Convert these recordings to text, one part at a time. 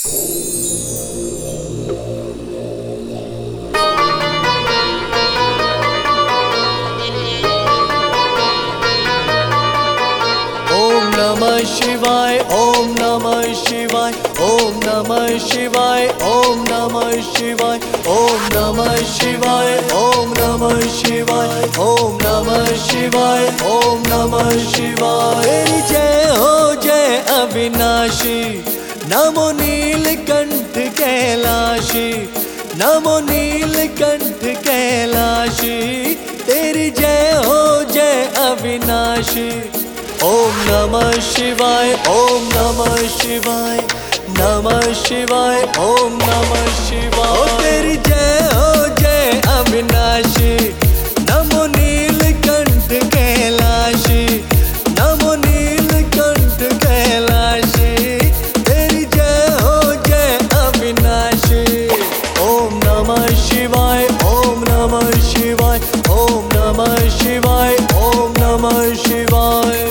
ओम नमः शिवाय, ओम नमः शिवाय, ओम नमः शिवाय, ओम नमः शिवाय, ओम नमः शिवाय, ओम नमः शिवाय, ओम नमः शिवाय, ओम नमः शिवाय। जय हो जय अविनाशी, नमो नीलकंठ कैलाशी, नमो नीलकंठ कैलाशी, तेरी जय हो जय अविनाशी। ओम नमः शिवाय, ओम नमः शिवाय, नमः शिवाय, ओम नमः शिवाय। ओ तेरी जय हो जय अविनाशी, नमो नीलकंठ कैलाशी, नमो नीलकंठ कैलाशी, तेरी जय हो जय अविनाशी। ओम नमः शिवाय, ओम नमः शिवाय, ओम नमः शिवाय, ओम नमः शिवाय।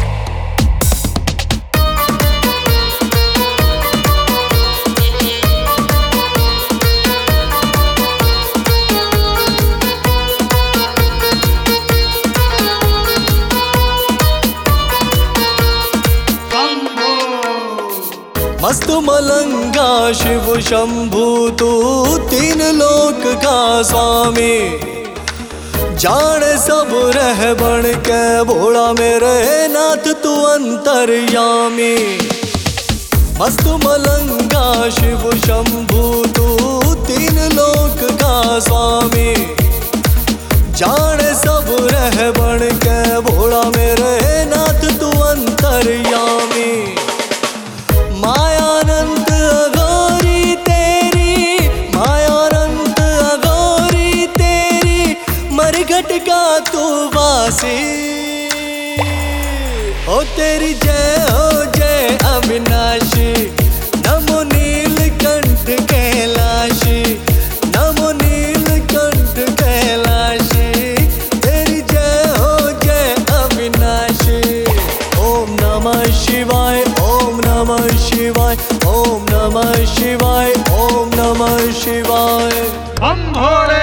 मस्त मलंगा शिव शंभु तू तीन लोक का स्वामी, जाने सब रह बन के भोला मेरे नाथ तू अंतर्यामी। मस्त मलंगा शिव शंभु तू तीन लोक का स्वामी, जाने सब रह बन के भोला मेरे नाथ तू अंतर्यामी। मायानंद अघोरी तेरी, मायानंद अघोरी तेरी, मरघट का तू वासी। ओ तेरी जय हो जय अविनाशी, नमो नीलकंठ कैलाशी, नमो नीलकंठ कैलाशी, तेरी जय हो जय अविनाशी। ओम नमः शिवाय, ओम नमः शिवाय, ओम नमः शिवाय, ओम नमः शिवाय। बम भोले।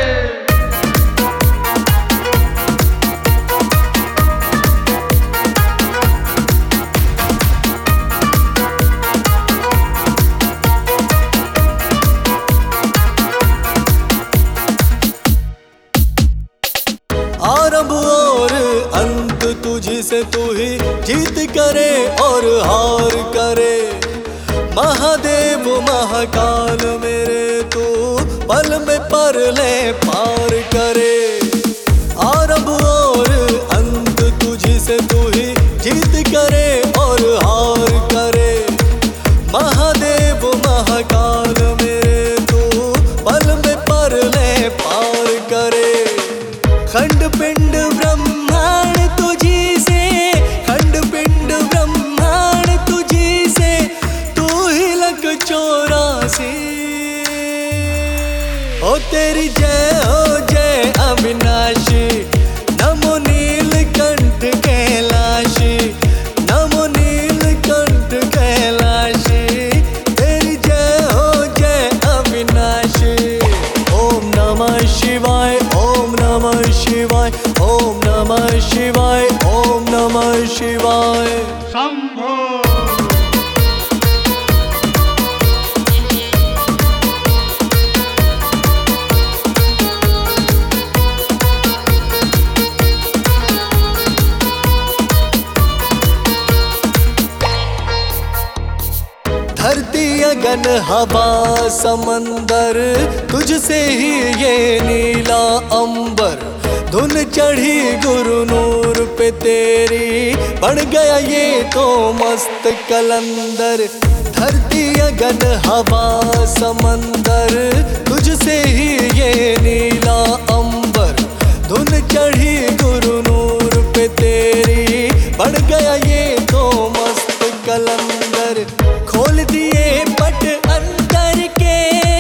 आरंभ और अंत तुझी से तू ही जीत करे और हार करे। महादेव महाकाल मेरे तू पल में परले पार करे। आरंभ और अंत तुझी से तू ही जीत करे और हार करे। महादेव महाकाल मेरे तू पल में परले पार करे। खंड पिंड ब्रह्मांड तुझी से, खंड पिंड ब्रह्मांड तुझी से, तू ही लग 84। ओ तेरी जय हो जय अविनाशी, नमो नीलकंठ कैलाशी, नमो नीलकंठ कैलाशी, तेरी जय हो जय अविनाशी। ओम नमः शिवाय, ओम नमः शिवाय, ओम नमः शिवाय, ओम नमः शिवाय। शंभो। धरती अगन हवा समंदर, तुझसे ही ये नीला अंबर। धुन चढ़ी गुरु नूर पे तेरी, बढ़ गया ये तो मस्त कलंदर। धरती अगन हवा समंदर, तुझसे ही ये नीला अंबर। धुन चढ़ी गुरु नूर पे तेरी, बढ़ गया ये तो मस्त कलंदर। खोल दिए पट अंतर के,